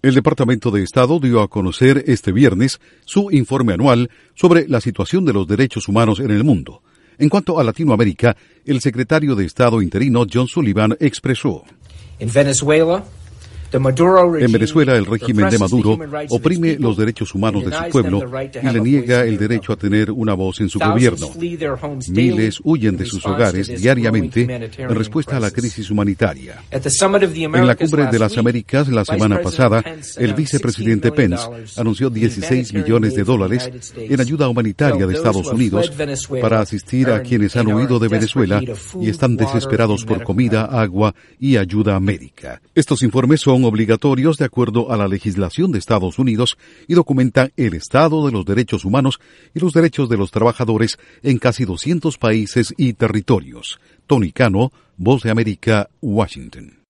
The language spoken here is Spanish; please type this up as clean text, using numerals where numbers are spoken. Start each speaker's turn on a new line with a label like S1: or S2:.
S1: El Departamento de Estado dio a conocer este viernes su informe anual sobre la situación de los derechos humanos en el mundo. En cuanto a Latinoamérica, el secretario de Estado interino John Sullivan expresó:
S2: En Venezuela, el régimen de Maduro oprime los derechos humanos de su pueblo y le niega el derecho a tener una voz en su gobierno. Miles huyen de sus hogares diariamente en respuesta a la crisis humanitaria. En la Cumbre de las Américas la semana pasada, el vicepresidente Pence anunció $16 millones en ayuda humanitaria de Estados Unidos para asistir a quienes han huido de Venezuela y están desesperados por comida, agua y ayuda médica. Estos informes son obligatorios de acuerdo a la legislación de Estados Unidos y documentan el estado de los derechos humanos y los derechos de los trabajadores en casi 200 países y territorios. Tony Cano, Voz de América, Washington.